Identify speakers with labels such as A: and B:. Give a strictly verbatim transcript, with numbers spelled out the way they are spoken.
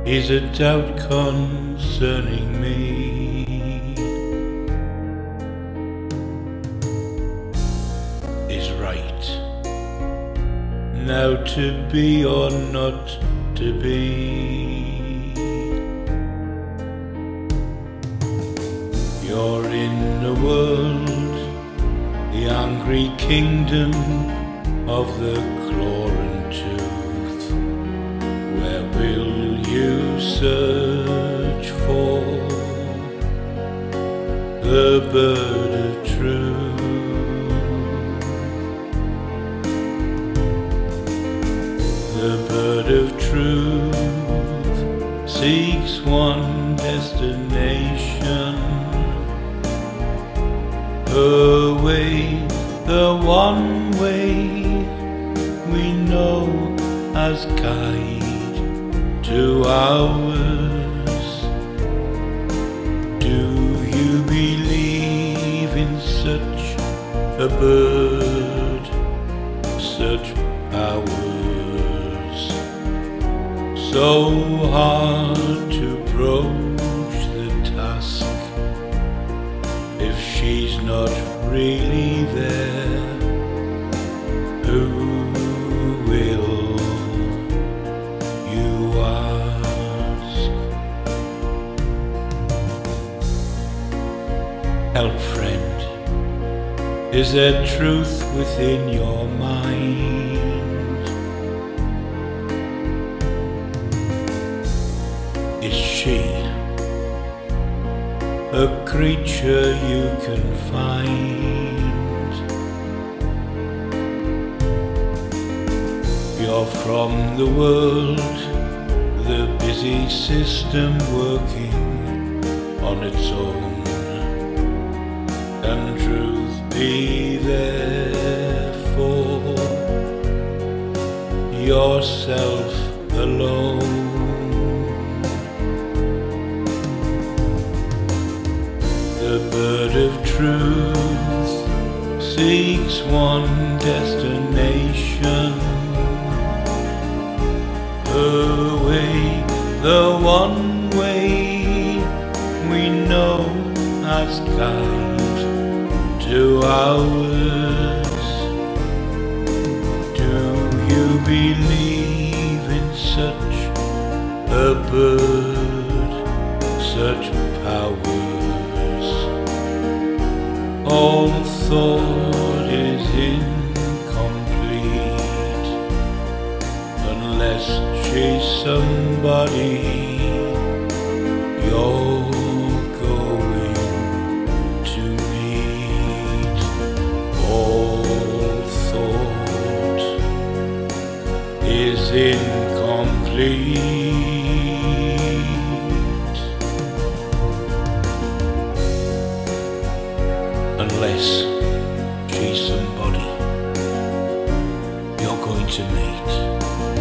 A: is a doubt concerning me. Is right now to be or not to be? You're in the world, the angry kingdom of the claw and tooth. Where will you search for the bird of truth? The bird of truth seeks one destination, her way, the one way we know as guide to ours. Do you believe in such a bird, such powers? So hard to broach the task if she's not really there. Who will you ask? Help, friend, is there truth within your mind? Is she a creature you can find? You're from the world, the busy system working on its own. Can truth be there for yourself alone? The bird of truth seeks one destination, her way, the one way we know as guide to ours. Do you believe in such a bird, such powers? All thought is incomplete unless she's somebody you're going to meet. All thought is incomplete unless she's somebody you're going to meet.